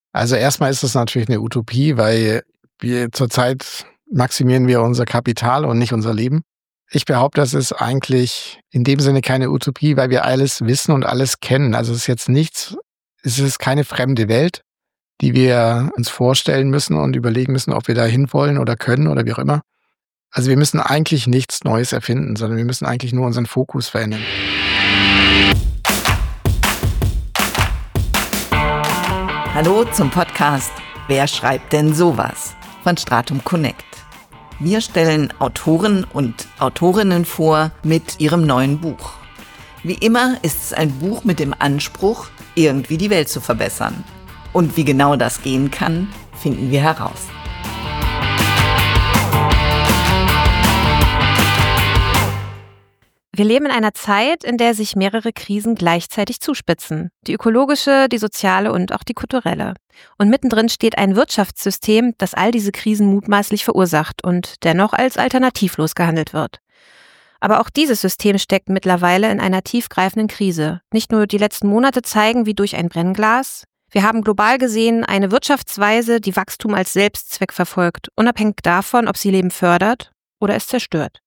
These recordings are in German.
Also erstmal ist es natürlich eine Utopie, weil wir zurzeit maximieren wir unser Kapital und nicht unser Leben. Ich behaupte, das ist eigentlich in dem Sinne keine Utopie, weil wir alles wissen und alles kennen. Also es ist jetzt nichts, es ist keine fremde Welt, die wir uns vorstellen müssen und überlegen müssen, ob wir da hinwollen oder können oder wie auch immer. Also wir müssen eigentlich nichts Neues erfinden, sondern wir müssen eigentlich nur unseren Fokus verändern. Hallo zum Podcast Wer schreibt denn sowas? Von Stratum Connect. Wir stellen Autoren und Autorinnen vor mit ihrem neuen Buch. Wie immer ist es ein Buch mit dem Anspruch, irgendwie die Welt zu verbessern. Und wie genau das gehen kann, finden wir heraus. Wir leben in einer Zeit, in der sich mehrere Krisen gleichzeitig zuspitzen. Die ökologische, die soziale und auch die kulturelle. Und mittendrin steht ein Wirtschaftssystem, das all diese Krisen mutmaßlich verursacht und dennoch als alternativlos gehandelt wird. Aber auch dieses System steckt mittlerweile in einer tiefgreifenden Krise. Nicht nur die letzten Monate zeigen wie durch ein Brennglas. Wir haben global gesehen eine Wirtschaftsweise, die Wachstum als Selbstzweck verfolgt, unabhängig davon, ob sie Leben fördert oder es zerstört.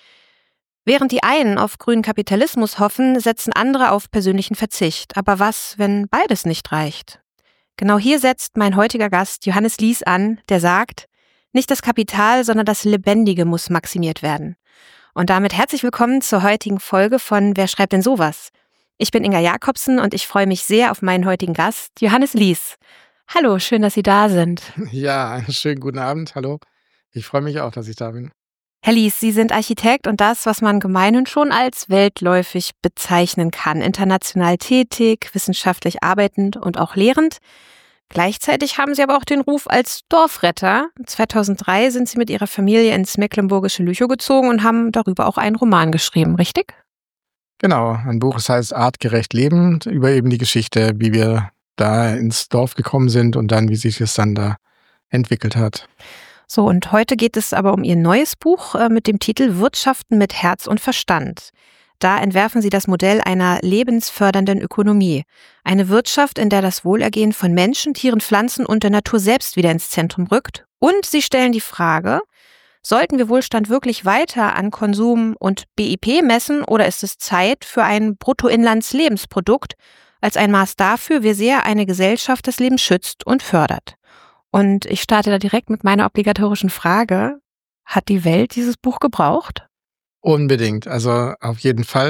Während die einen auf grünen Kapitalismus hoffen, setzen andere auf persönlichen Verzicht. Aber was, wenn beides nicht reicht? Genau hier setzt mein heutiger Gast Johannes Lies an, der sagt, nicht das Kapital, sondern das Lebendige muss maximiert werden. Und damit herzlich willkommen zur heutigen Folge von Wer schreibt denn sowas? Ich bin Inga Jakobsen und ich freue mich sehr auf meinen heutigen Gast, Johannes Lies. Hallo, schön, dass Sie da sind. Ja, einen schönen guten Abend, hallo. Ich freue mich auch, dass ich da bin. Herr Lies, Sie sind Architekt und das, was man gemeinhin schon als weltläufig bezeichnen kann. International tätig, wissenschaftlich arbeitend und auch lehrend. Gleichzeitig haben Sie aber auch den Ruf als Dorfretter. 2003 sind Sie mit Ihrer Familie ins mecklenburgische Lüchow gezogen und haben darüber auch einen Roman geschrieben, richtig? Genau, ein Buch, das heißt Artgerecht Leben, über eben die Geschichte, wie wir da ins Dorf gekommen sind und dann, wie sich es dann da entwickelt hat. So, und heute geht es aber um Ihr neues Buch mit dem Titel Wirtschaften mit Herz und Verstand. Da entwerfen Sie das Modell einer lebensfördernden Ökonomie. Eine Wirtschaft, in der das Wohlergehen von Menschen, Tieren, Pflanzen und der Natur selbst wieder ins Zentrum rückt. Und Sie stellen die Frage, sollten wir Wohlstand wirklich weiter an Konsum und BIP messen oder ist es Zeit für ein Bruttoinlandslebensprodukt als ein Maß dafür, wie sehr eine Gesellschaft das Leben schützt und fördert? Und ich starte da direkt mit meiner obligatorischen Frage. Hat die Welt dieses Buch gebraucht? Unbedingt, also auf jeden Fall.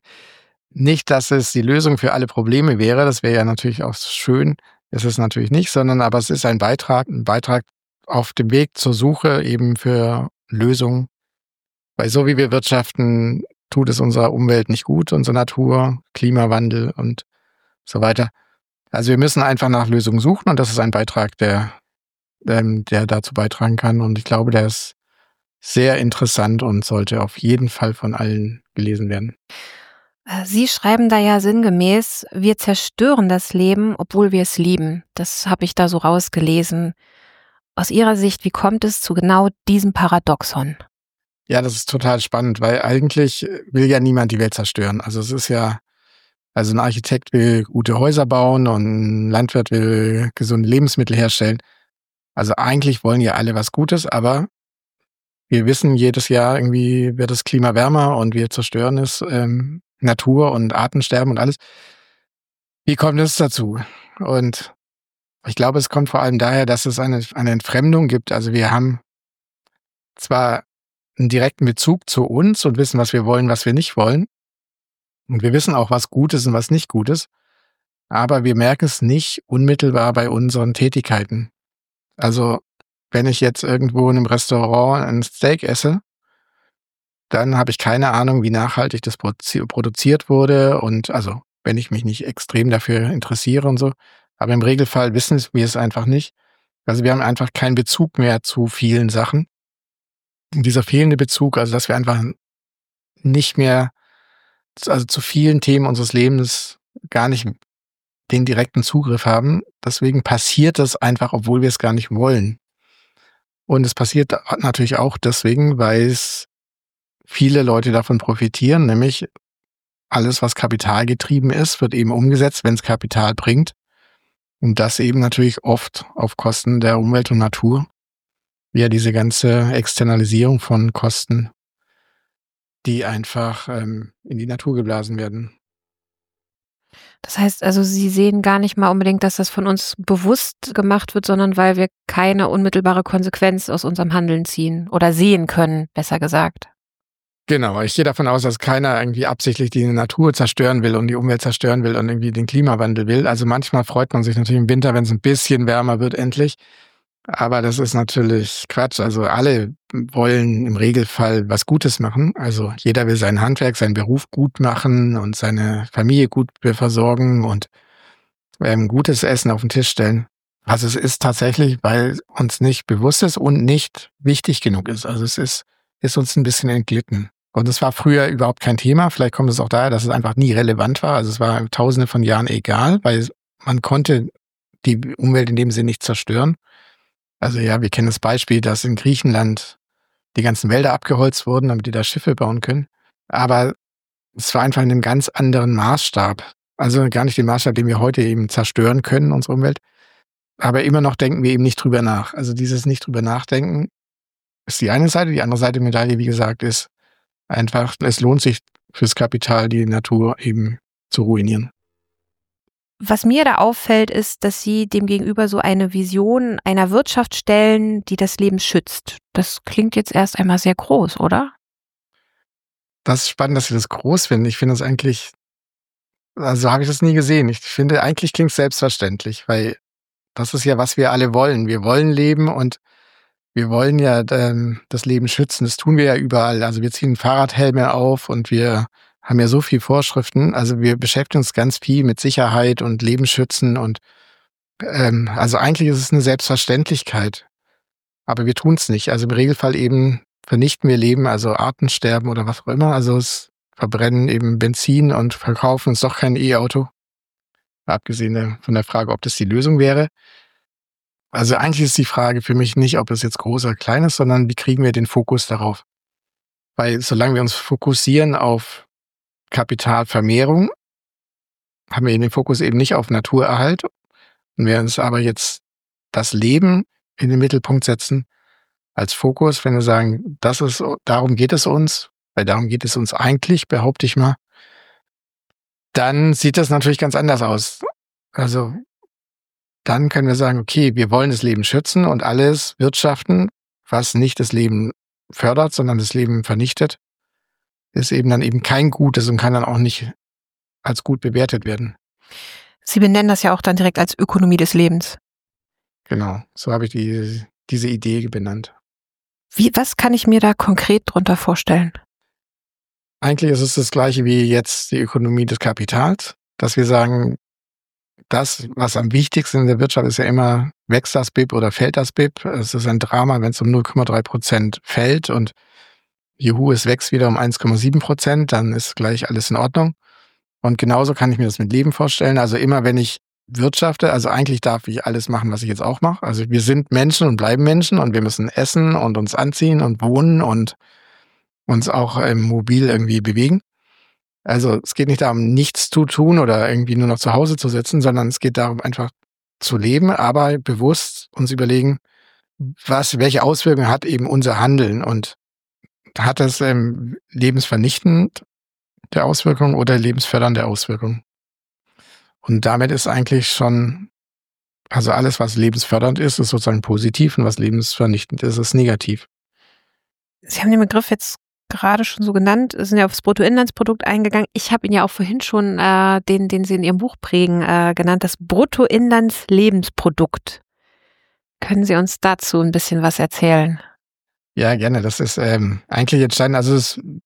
Nicht, dass es die Lösung für alle Probleme wäre, das wäre ja natürlich auch schön, ist es natürlich nicht, sondern aber es ist ein Beitrag auf dem Weg zur Suche eben für Lösungen. Weil so wie wir wirtschaften, tut es unserer Umwelt nicht gut, unserer Natur, Klimawandel und so weiter. Also wir müssen einfach nach Lösungen suchen und das ist ein Beitrag, der dazu beitragen kann. Und ich glaube, der ist sehr interessant und sollte auf jeden Fall von allen gelesen werden. Sie schreiben da ja sinngemäß, wir zerstören das Leben, obwohl wir es lieben. Das habe ich da so rausgelesen. Aus Ihrer Sicht, wie kommt es zu genau diesem Paradoxon? Ja, das ist total spannend, weil eigentlich will ja niemand die Welt zerstören. Also es ist ja, also ein Architekt will gute Häuser bauen und ein Landwirt will gesunde Lebensmittel herstellen. Also eigentlich wollen ja alle was Gutes, aber wir wissen, jedes Jahr irgendwie wird das Klima wärmer und wir zerstören es, Natur und Artensterben und alles. Wie kommt es dazu? Und ich glaube, es kommt vor allem daher, dass es eine Entfremdung gibt. Also wir haben zwar einen direkten Bezug zu uns und wissen, was wir wollen, was wir nicht wollen. Und wir wissen auch, was gut ist und was nicht gut ist. Aber wir merken es nicht unmittelbar bei unseren Tätigkeiten. Also, wenn ich jetzt irgendwo in einem Restaurant ein Steak esse, dann habe ich keine Ahnung, wie nachhaltig das produziert wurde und also, wenn ich mich nicht extrem dafür interessiere und so. Aber im Regelfall wissen wir es einfach nicht. Also, wir haben einfach keinen Bezug mehr zu vielen Sachen. Und dieser fehlende Bezug, also, dass wir einfach nicht mehr zu vielen Themen unseres Lebens gar nicht den direkten Zugriff haben. Deswegen passiert das einfach, obwohl wir es gar nicht wollen. Und es passiert natürlich auch deswegen, weil es viele Leute davon profitieren, nämlich alles, was kapitalgetrieben ist, wird eben umgesetzt, wenn es Kapital bringt. Und das eben natürlich oft auf Kosten der Umwelt und Natur. Ja, diese ganze Externalisierung von Kosten, die einfach in die Natur geblasen werden. Das heißt also, Sie sehen gar nicht mal unbedingt, dass das von uns bewusst gemacht wird, sondern weil wir keine unmittelbare Konsequenz aus unserem Handeln ziehen oder sehen können, besser gesagt. Genau, ich gehe davon aus, dass keiner irgendwie absichtlich die Natur zerstören will und die Umwelt zerstören will und irgendwie den Klimawandel will. Also manchmal freut man sich natürlich im Winter, wenn es ein bisschen wärmer wird endlich. Aber das ist natürlich Quatsch. Also alle wollen im Regelfall was Gutes machen. Also jeder will sein Handwerk, seinen Beruf gut machen und seine Familie gut versorgen und gutes Essen auf den Tisch stellen. Also es ist tatsächlich, weil uns nicht bewusst ist und nicht wichtig genug ist. Also es ist uns ein bisschen entglitten. Und es war früher überhaupt kein Thema. Vielleicht kommt es auch daher, dass es einfach nie relevant war. Also es war tausende von Jahren egal, weil man konnte die Umwelt in dem Sinne nicht zerstören. Also ja, wir kennen das Beispiel, dass in Griechenland die ganzen Wälder abgeholzt wurden, damit die da Schiffe bauen können. Aber es war einfach in einem ganz anderen Maßstab. Also gar nicht den Maßstab, den wir heute eben zerstören können, unsere Umwelt. Aber immer noch denken wir eben nicht drüber nach. Also dieses nicht drüber nachdenken ist die eine Seite. Die andere Seite der Medaille, wie gesagt, ist einfach, es lohnt sich fürs Kapital, die Natur eben zu ruinieren. Was mir da auffällt, ist, dass Sie demgegenüber so eine Vision einer Wirtschaft stellen, die das Leben schützt. Das klingt jetzt erst einmal sehr groß, oder? Das ist spannend, dass Sie das groß finden. Ich finde das eigentlich, also habe ich das nie gesehen. Ich finde, eigentlich klingt es selbstverständlich, weil das ist ja, was wir alle wollen. Wir wollen leben und wir wollen ja das Leben schützen. Das tun wir ja überall. Also wir ziehen Fahrradhelme auf und wir haben ja so viel Vorschriften. Also wir beschäftigen uns ganz viel mit Sicherheit und Leben schützen und also eigentlich ist es eine Selbstverständlichkeit. Aber wir tun es nicht. Also im Regelfall eben vernichten wir Leben, also Artensterben oder was auch immer. Also es verbrennen eben Benzin und verkaufen uns doch kein E-Auto. Abgesehen von der Frage, ob das die Lösung wäre. Also eigentlich ist die Frage für mich nicht, ob es jetzt groß oder klein ist, sondern wie kriegen wir den Fokus darauf? Weil solange wir uns fokussieren auf Kapitalvermehrung, haben wir den Fokus eben nicht auf Naturerhalt. Und wir uns aber jetzt das Leben in den Mittelpunkt setzen als Fokus, wenn wir sagen, darum geht es uns, weil darum geht es uns eigentlich, behaupte ich mal, dann sieht das natürlich ganz anders aus. Also dann können wir sagen, okay, wir wollen das Leben schützen und alles wirtschaften, was nicht das Leben fördert, sondern das Leben vernichtet, ist eben dann eben kein Gutes und kann dann auch nicht als gut bewertet werden. Sie benennen das ja auch dann direkt als Ökonomie des Lebens. Genau, so habe ich diese Idee benannt. Was kann ich mir da konkret drunter vorstellen? Eigentlich ist es das Gleiche wie jetzt die Ökonomie des Kapitals, dass wir sagen, das, was am wichtigsten in der Wirtschaft ist ja immer, wächst das BIP oder fällt das BIP? Es ist ein Drama, wenn es um 0,3% fällt und juhu, es wächst wieder um 1,7%, dann ist gleich alles in Ordnung. Und genauso kann ich mir das mit Leben vorstellen. Also immer, wenn ich wirtschafte, also eigentlich darf ich alles machen, was ich jetzt auch mache. Also wir sind Menschen und bleiben Menschen und wir müssen essen und uns anziehen und wohnen und uns auch mobil irgendwie bewegen. Also es geht nicht darum, nichts zu tun oder irgendwie nur noch zu Hause zu sitzen, sondern es geht darum, einfach zu leben, aber bewusst uns überlegen, welche Auswirkungen hat eben unser Handeln und hat das lebensvernichtend der Auswirkungen oder lebensfördernde Auswirkungen? Und damit ist eigentlich schon, also alles, was lebensfördernd ist sozusagen positiv und was lebensvernichtend ist negativ. Sie haben den Begriff jetzt gerade schon so genannt, sind ja aufs Bruttoinlandsprodukt eingegangen. Ich habe ihn ja auch vorhin schon, den Sie in Ihrem Buch prägen, genannt, das Bruttoinlandslebensprodukt. Können Sie uns dazu ein bisschen was erzählen? Ja, gerne. Das ist eigentlich entscheidend. Also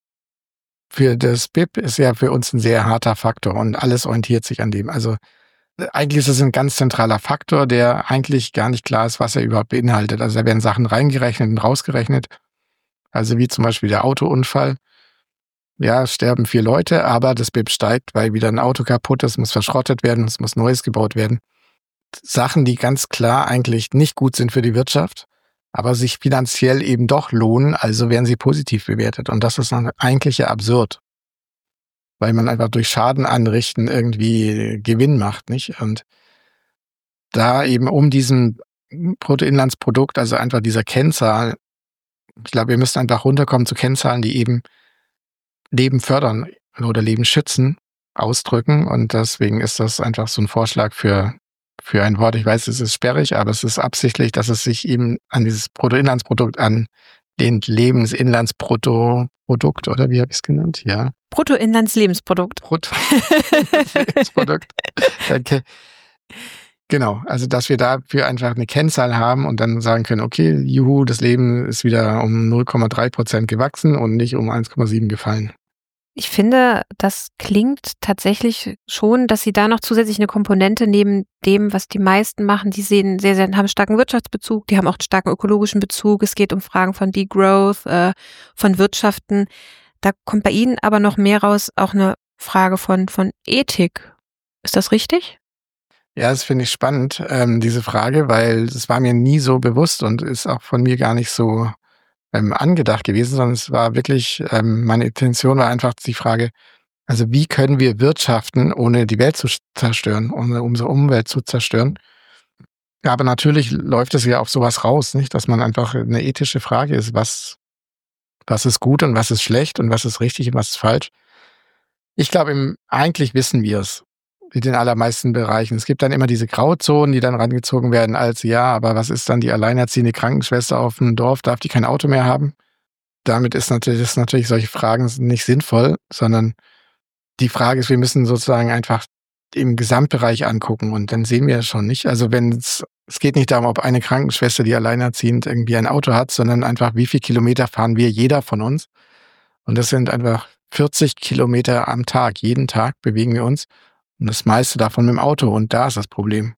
für das BIP ist ja für uns ein sehr harter Faktor und alles orientiert sich an dem. Also eigentlich ist es ein ganz zentraler Faktor, der eigentlich gar nicht klar ist, was er überhaupt beinhaltet. Also da werden Sachen reingerechnet und rausgerechnet. Also wie zum Beispiel der Autounfall. Ja, es sterben 4 Leute, aber das BIP steigt, weil wieder ein Auto kaputt ist, muss verschrottet werden, es muss Neues gebaut werden. Sachen, die ganz klar eigentlich nicht gut sind für die Wirtschaft, aber sich finanziell eben doch lohnen, also werden sie positiv bewertet. Und das ist dann eigentlich ja absurd, weil man einfach durch Schaden anrichten irgendwie Gewinn macht, nicht? Und da eben um diesen Bruttoinlandsprodukt, also einfach dieser Kennzahl, ich glaube, wir müssen einfach runterkommen zu Kennzahlen, die eben Leben fördern oder Leben schützen, ausdrücken. Und deswegen ist das einfach so ein Vorschlag für ein Wort. Ich weiß, es ist sperrig, aber es ist absichtlich, dass es sich eben an dieses Bruttoinlandsprodukt anlehnt. Lebensinlandsprodukt, oder wie habe ich es genannt? Ja. Bruttoinlandslebensprodukt. Bruttoinlandsprodukt. Okay. Genau, also dass wir dafür einfach eine Kennzahl haben und dann sagen können, okay, juhu, das Leben ist wieder um 0,3% gewachsen und nicht um 1,7 gefallen. Ich finde, das klingt tatsächlich schon, dass sie da noch zusätzlich eine Komponente neben dem, was die meisten machen, die sehen haben einen starken Wirtschaftsbezug, die haben auch einen starken ökologischen Bezug. Es geht um Fragen von Degrowth, von Wirtschaften. Da kommt bei Ihnen aber noch mehr raus, auch eine Frage von Ethik. Ist das richtig? Ja, das finde ich spannend, diese Frage, weil das war mir nie so bewusst und ist auch von mir gar nicht so angedacht gewesen, sondern es war wirklich, meine Intention war einfach die Frage, also wie können wir wirtschaften, ohne die Welt zu zerstören, ohne unsere Umwelt zu zerstören. Ja, aber natürlich läuft es ja auf sowas raus, nicht, dass man einfach eine ethische Frage ist, was ist gut und was ist schlecht und was ist richtig und was ist falsch. Ich glaube, eigentlich wissen wir es in den allermeisten Bereichen. Es gibt dann immer diese Grauzonen, die dann rangezogen werden als, ja, aber was ist dann die alleinerziehende Krankenschwester auf dem Dorf? Darf die kein Auto mehr haben? Damit ist natürlich solche Fragen nicht sinnvoll, sondern die Frage ist, wir müssen sozusagen einfach im Gesamtbereich angucken und dann sehen wir schon nicht. Also es geht nicht darum, ob eine Krankenschwester, die alleinerziehend irgendwie ein Auto hat, sondern einfach, wie viel Kilometer fahren wir, jeder von uns. Und das sind einfach 40 Kilometer am Tag. Jeden Tag bewegen wir uns. Und das meiste davon mit dem Auto. Und da ist das Problem.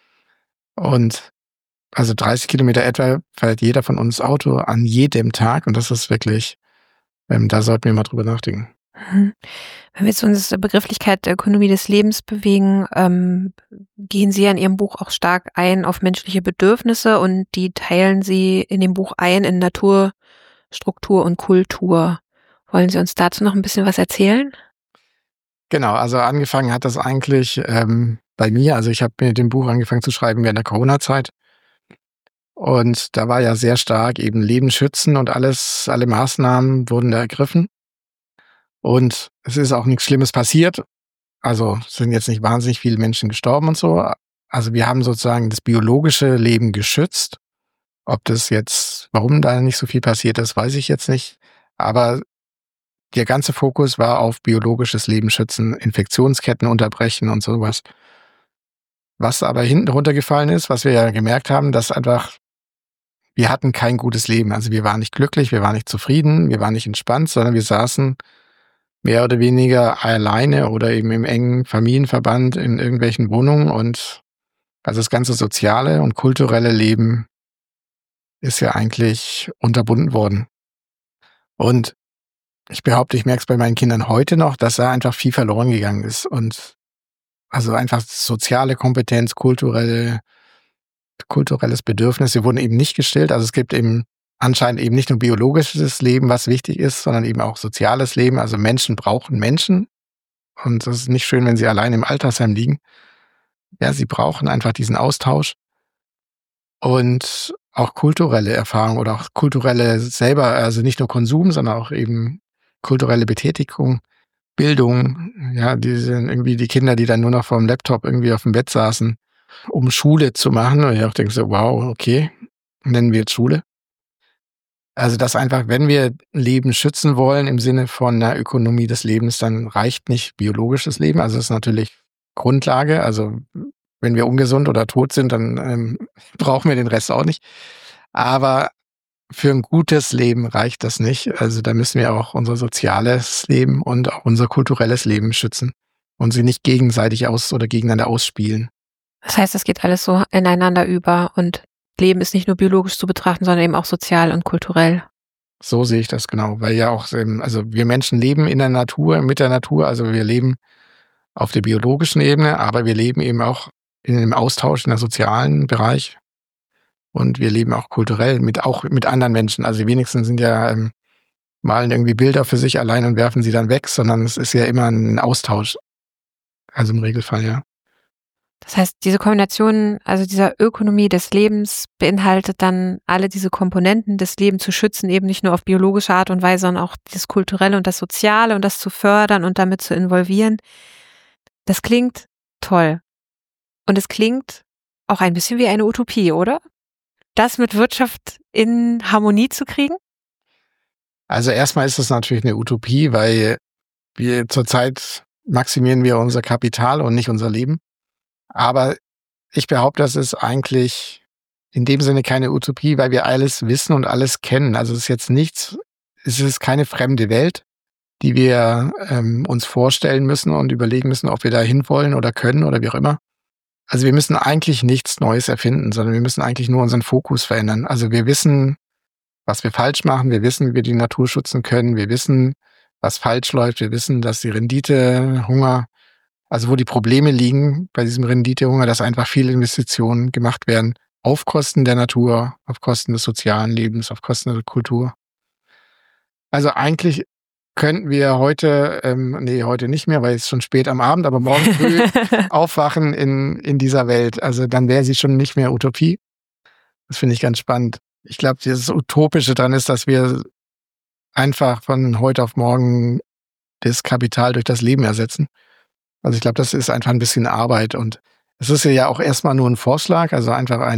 Und also 30 Kilometer etwa fährt jeder von uns Auto an jedem Tag. Und das ist wirklich, da sollten wir mal drüber nachdenken. Wenn wir jetzt uns der Begrifflichkeit der Ökonomie des Lebens bewegen, gehen Sie in Ihrem Buch auch stark ein auf menschliche Bedürfnisse und die teilen Sie in dem Buch ein in Natur, Struktur und Kultur. Wollen Sie uns dazu noch ein bisschen was erzählen? Genau, also angefangen hat das eigentlich bei mir. Also ich habe mit dem Buch angefangen zu schreiben während der Corona-Zeit. Und da war ja sehr stark eben Leben schützen und alle Maßnahmen wurden da ergriffen. Und es ist auch nichts Schlimmes passiert. Also es sind jetzt nicht wahnsinnig viele Menschen gestorben und so. Also wir haben sozusagen das biologische Leben geschützt. Warum da nicht so viel passiert ist, weiß ich jetzt nicht. Aber der ganze Fokus war auf biologisches Leben schützen, Infektionsketten unterbrechen und sowas. Was aber hinten runtergefallen ist, was wir ja gemerkt haben, dass einfach, wir hatten kein gutes Leben. Also wir waren nicht glücklich, wir waren nicht zufrieden, wir waren nicht entspannt, sondern wir saßen mehr oder weniger alleine oder eben im engen Familienverband in irgendwelchen Wohnungen und also das ganze soziale und kulturelle Leben ist ja eigentlich unterbunden worden. Und ich behaupte, ich merke es bei meinen Kindern heute noch, dass da einfach viel verloren gegangen ist. Und also einfach soziale Kompetenz, kulturelles Bedürfnis, sie wurden eben nicht gestillt. Also es gibt eben anscheinend eben nicht nur biologisches Leben, was wichtig ist, sondern eben auch soziales Leben. Also Menschen brauchen Menschen. Und das ist nicht schön, wenn sie allein im Altersheim liegen. Ja, sie brauchen einfach diesen Austausch. Und auch kulturelle Erfahrung oder auch kulturelle selber, also nicht nur Konsum, sondern auch eben kulturelle Betätigung, Bildung, ja, die sind irgendwie die Kinder, die dann nur noch vor dem Laptop irgendwie auf dem Bett saßen, um Schule zu machen. Und ich auch denke so, wow, okay, nennen wir jetzt Schule. Also das einfach, wenn wir Leben schützen wollen im Sinne von einer Ökonomie des Lebens, dann reicht nicht biologisches Leben. Also das ist natürlich Grundlage. Also wenn wir ungesund oder tot sind, dann brauchen wir den Rest auch nicht. Aber für ein gutes Leben reicht das nicht. Also da müssen wir auch unser soziales Leben und auch unser kulturelles Leben schützen und sie nicht gegenseitig gegeneinander ausspielen. Das heißt, es geht alles so ineinander über und Leben ist nicht nur biologisch zu betrachten, sondern eben auch sozial und kulturell. So sehe ich das genau, weil ja auch, also wir Menschen leben in der Natur, mit der Natur, also wir leben auf der biologischen Ebene, aber wir leben eben auch in dem Austausch in der sozialen Bereich. Und wir leben auch kulturell auch mit anderen Menschen. Also die wenigsten sind ja, malen irgendwie Bilder für sich allein und werfen sie dann weg, sondern es ist ja immer ein Austausch. Also im Regelfall, ja. Das heißt, diese Kombination, also dieser Ökonomie des Lebens beinhaltet dann alle diese Komponenten des Lebens zu schützen, eben nicht nur auf biologische Art und Weise, sondern auch das Kulturelle und das Soziale und das zu fördern und damit zu involvieren. Das klingt toll. Und es klingt auch ein bisschen wie eine Utopie, oder? Das mit Wirtschaft in Harmonie zu kriegen? Also erstmal ist es natürlich eine Utopie, weil wir zurzeit maximieren wir unser Kapital und nicht unser Leben. Aber ich behaupte, das ist eigentlich in dem Sinne keine Utopie, weil wir alles wissen und alles kennen. Also es ist jetzt nichts, es ist keine fremde Welt, die wir uns vorstellen müssen und überlegen müssen, ob wir da hinwollen oder können oder wie auch immer. Also wir müssen eigentlich nichts Neues erfinden, sondern wir müssen eigentlich nur unseren Fokus verändern. Also wir wissen, was wir falsch machen, wir wissen, wie wir die Natur schützen können, wir wissen, was falsch läuft, wir wissen, dass die Renditehunger, also wo die Probleme liegen bei diesem Renditehunger, dass einfach viele Investitionen gemacht werden auf Kosten der Natur, auf Kosten des sozialen Lebens, auf Kosten der Kultur. Also eigentlich könnten wir heute, heute nicht mehr, weil es ist schon spät am Abend, aber morgen früh aufwachen in dieser Welt. Also dann wäre sie schon nicht mehr Utopie. Das finde ich ganz spannend. Ich glaube, das Utopische daran ist, dass wir einfach von heute auf morgen das Kapital durch das Leben ersetzen. Also ich glaube, das ist einfach ein bisschen Arbeit und es ist ja auch erstmal nur ein Vorschlag, also einfach ein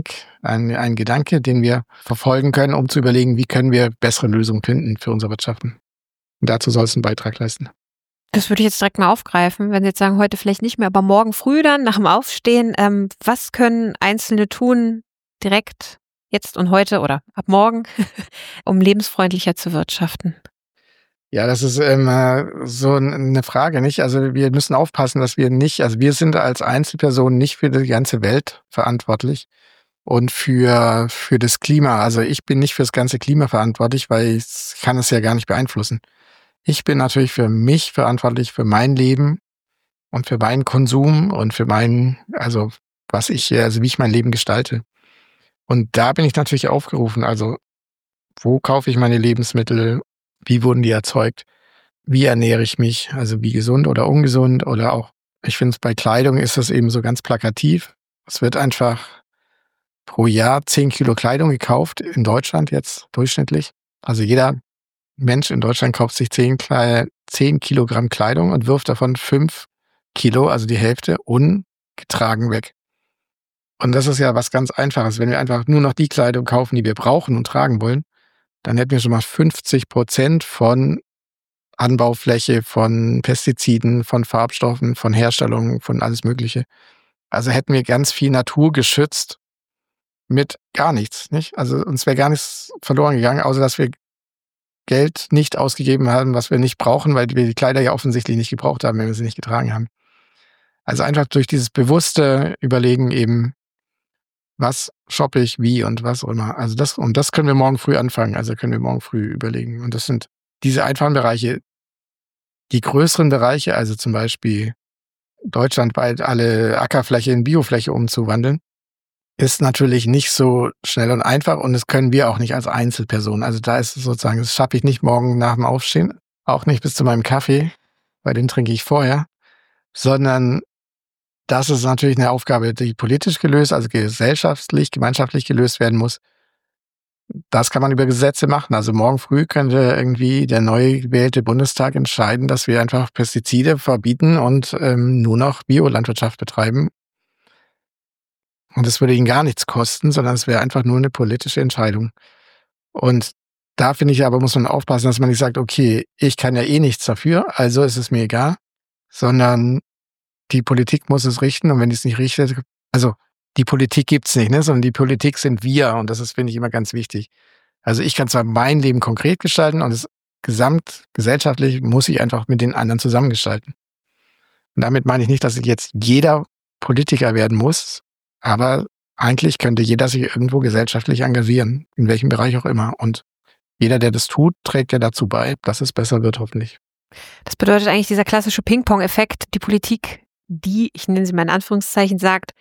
Gedanke, den wir verfolgen können, um zu überlegen, wie können wir bessere Lösungen finden für unser Wirtschaften. Und dazu soll es einen Beitrag leisten. Das würde ich jetzt direkt mal aufgreifen, wenn Sie jetzt sagen, heute vielleicht nicht mehr, aber morgen früh dann, nach dem Aufstehen, was können Einzelne tun, direkt jetzt und heute oder ab morgen, um lebensfreundlicher zu wirtschaften? Ja, das ist so eine Frage, nicht? Also wir müssen aufpassen, dass wir nicht, also wir sind als Einzelpersonen nicht für die ganze Welt verantwortlich und für das Klima. Also ich bin nicht für das ganze Klima verantwortlich, weil ich kann es ja gar nicht beeinflussen. Ich bin natürlich für mich verantwortlich, für mein Leben und für meinen Konsum und für also wie ich mein Leben gestalte. Und da bin ich natürlich aufgerufen, also wo kaufe ich meine Lebensmittel? Wie wurden die erzeugt? Wie ernähre ich mich? Also wie gesund oder ungesund? Oder auch, ich finde, bei Kleidung ist das eben so ganz plakativ. Es wird einfach pro Jahr 10 Kilo Kleidung gekauft, in Deutschland jetzt durchschnittlich. Also jeder Mensch in Deutschland kauft sich 10 Kilogramm Kleidung und wirft davon 5 Kilo, also die Hälfte, ungetragen weg. Und das ist ja was ganz Einfaches. Wenn wir einfach nur noch die Kleidung kaufen, die wir brauchen und tragen wollen, dann hätten wir schon mal 50% von Anbaufläche, von Pestiziden, von Farbstoffen, von Herstellung, von alles Mögliche. Also hätten wir ganz viel Natur geschützt mit gar nichts, nicht? Also uns wäre gar nichts verloren gegangen, außer dass wir Geld nicht ausgegeben haben, was wir nicht brauchen, weil wir die Kleider ja offensichtlich nicht gebraucht haben, wenn wir sie nicht getragen haben. Also einfach durch dieses bewusste Überlegen eben, was shoppe ich, wie und was auch immer. Also das können wir morgen früh anfangen. Also können wir morgen früh überlegen. Und das sind diese einfachen Bereiche. Die größeren Bereiche, also zum Beispiel deutschlandweit alle Ackerfläche in Biofläche umzuwandeln, ist natürlich nicht so schnell und einfach und das können wir auch nicht als Einzelperson. Also da ist es sozusagen, das schaffe ich nicht morgen nach dem Aufstehen, auch nicht bis zu meinem Kaffee, weil den trinke ich vorher, sondern das ist natürlich eine Aufgabe, die politisch gelöst, also gesellschaftlich, gemeinschaftlich gelöst werden muss. Das kann man über Gesetze machen. Also morgen früh könnte irgendwie der neu gewählte Bundestag entscheiden, dass wir einfach Pestizide verbieten und nur noch Biolandwirtschaft betreiben. Und das würde ihnen gar nichts kosten, sondern es wäre einfach nur eine politische Entscheidung. Und da finde ich aber, muss man aufpassen, dass man nicht sagt, okay, ich kann ja eh nichts dafür, also ist es mir egal, sondern die Politik muss es richten und wenn die es nicht richtet, also die Politik gibt's nicht, ne, sondern die Politik sind wir und das ist, finde ich, immer ganz wichtig. Also ich kann zwar mein Leben konkret gestalten und das gesamtgesellschaftlich muss ich einfach mit den anderen zusammengestalten. Und damit meine ich nicht, dass jetzt jeder Politiker werden muss, aber eigentlich könnte jeder sich irgendwo gesellschaftlich engagieren, in welchem Bereich auch immer. Und jeder, der das tut, trägt ja dazu bei, dass es besser wird, hoffentlich. Das bedeutet eigentlich dieser klassische Ping-Pong-Effekt, die Politik, die, ich nenne sie mal in Anführungszeichen, sagt,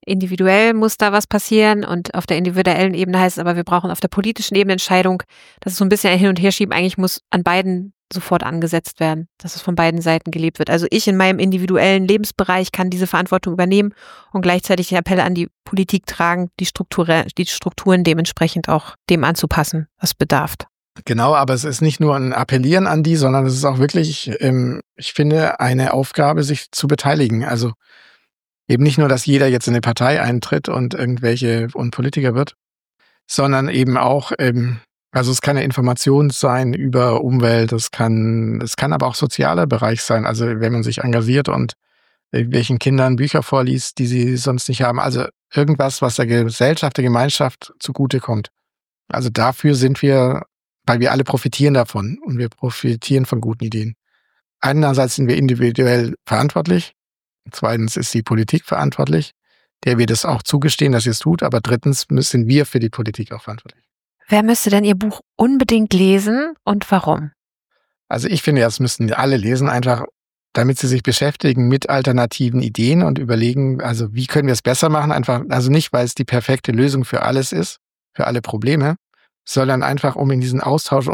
individuell muss da was passieren und auf der individuellen Ebene heißt es aber, wir brauchen auf der politischen Ebene Entscheidung. Das ist so ein bisschen ein Hin- und Herschieben. Eigentlich muss an beiden sofort angesetzt werden, dass es von beiden Seiten gelebt wird. Also ich in meinem individuellen Lebensbereich kann diese Verantwortung übernehmen und gleichzeitig die Appelle an die Politik tragen, die Strukturen dementsprechend auch dem anzupassen, was bedarf. Genau, aber es ist nicht nur ein Appellieren an die, sondern es ist auch wirklich, ich finde, eine Aufgabe, sich zu beteiligen. Also eben nicht nur, dass jeder jetzt in eine Partei eintritt und Politiker wird, sondern eben auch, also es kann eine Information sein über Umwelt, es kann aber auch sozialer Bereich sein. Also wenn man sich engagiert und irgendwelchen Kindern Bücher vorliest, die sie sonst nicht haben. Also irgendwas, was der Gesellschaft, der Gemeinschaft zugutekommt. Also dafür sind wir, weil wir alle profitieren davon und wir profitieren von guten Ideen. Einerseits sind wir individuell verantwortlich, zweitens ist die Politik verantwortlich, der wir das auch zugestehen, dass sie es tut, aber drittens sind wir für die Politik auch verantwortlich. Wer müsste denn Ihr Buch unbedingt lesen und warum? Also ich finde, das müssten alle lesen, einfach damit sie sich beschäftigen mit alternativen Ideen und überlegen, also wie können wir es besser machen, einfach, also nicht, weil es die perfekte Lösung für alles ist, für alle Probleme, sondern einfach um in diesen Austausch,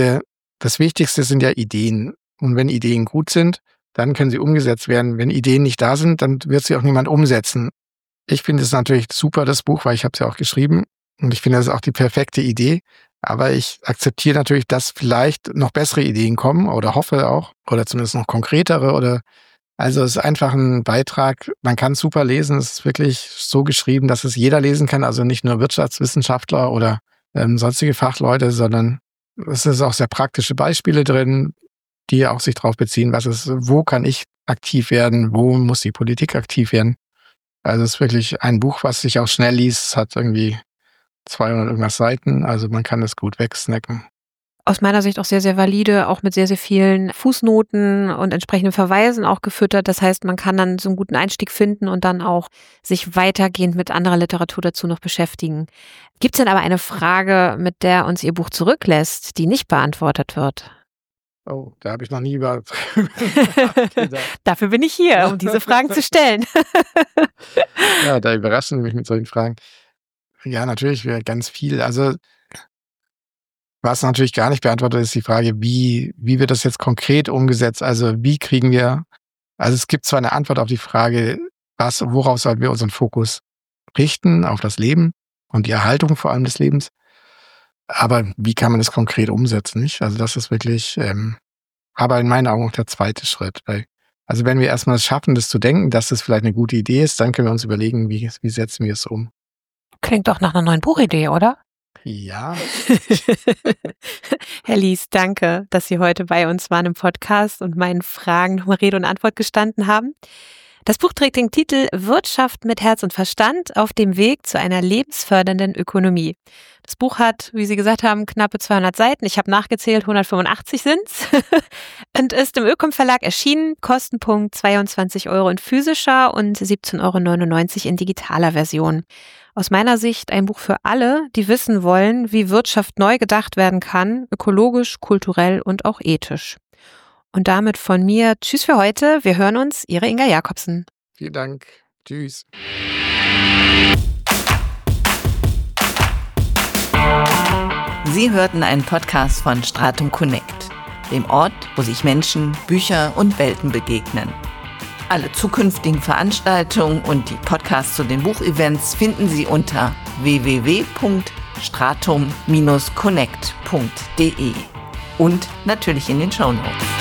das Wichtigste sind ja Ideen. Und wenn Ideen gut sind, dann können sie umgesetzt werden. Wenn Ideen nicht da sind, dann wird sie auch niemand umsetzen. Ich finde es natürlich super, das Buch, weil ich habe es ja auch geschrieben und ich finde, das ist auch die perfekte Idee. Aber ich akzeptiere natürlich, dass vielleicht noch bessere Ideen kommen oder hoffe auch oder zumindest noch konkretere also es ist einfach ein Beitrag, man kann es super lesen, es ist wirklich so geschrieben, dass es jeder lesen kann, also nicht nur Wirtschaftswissenschaftler oder sonstige Fachleute, sondern es ist auch sehr praktische Beispiele drin, die auch sich darauf beziehen, wo kann ich aktiv werden, wo muss die Politik aktiv werden. Also es ist wirklich ein Buch, was sich auch schnell liest, es hat irgendwie 200 irgendwas Seiten, also man kann es gut wegsnacken. Aus meiner Sicht auch sehr, sehr valide, auch mit sehr, sehr vielen Fußnoten und entsprechenden Verweisen auch gefüttert. Das heißt, man kann dann so einen guten Einstieg finden und dann auch sich weitergehend mit anderer Literatur dazu noch beschäftigen. Gibt es denn aber eine Frage, mit der uns Ihr Buch zurücklässt, die nicht beantwortet wird? Oh, da habe ich noch nie über... Dafür bin ich hier, um diese Fragen zu stellen. Ja, da überraschen Sie mich mit solchen Fragen. Ja, natürlich ganz viel. Also was natürlich gar nicht beantwortet ist die Frage, wie wird das jetzt konkret umgesetzt? Also wie kriegen wir, also es gibt zwar eine Antwort auf die Frage, worauf sollten wir unseren Fokus richten, auf das Leben und die Erhaltung vor allem des Lebens, aber wie kann man das konkret umsetzen? Nicht? Also das ist wirklich, aber in meinen Augen auch der zweite Schritt. Also wenn wir erstmal es schaffen, das zu denken, dass das vielleicht eine gute Idee ist, dann können wir uns überlegen, wie setzen wir es um. Klingt doch nach einer neuen Buchidee, oder? Ja. Herr Lies, danke, dass Sie heute bei uns waren im Podcast und meinen Fragen nochmal Rede und Antwort gestanden haben. Das Buch trägt den Titel Wirtschaft mit Herz und Verstand auf dem Weg zu einer lebensfördernden Ökonomie. Das Buch hat, wie Sie gesagt haben, knappe 200 Seiten. Ich habe nachgezählt, 185 sind's. Und ist im Ökom Verlag erschienen. Kostenpunkt 22 € in physischer und 17,99 € in digitaler Version. Aus meiner Sicht ein Buch für alle, die wissen wollen, wie Wirtschaft neu gedacht werden kann, ökologisch, kulturell und auch ethisch. Und damit von mir tschüss für heute. Wir hören uns. Ihre Inga Jakobsen. Vielen Dank. Tschüss. Sie hörten einen Podcast von Stratum Connect, dem Ort, wo sich Menschen, Bücher und Welten begegnen. Alle zukünftigen Veranstaltungen und die Podcasts zu den Buchevents finden Sie unter www.stratum-connect.de und natürlich in den Shownotes.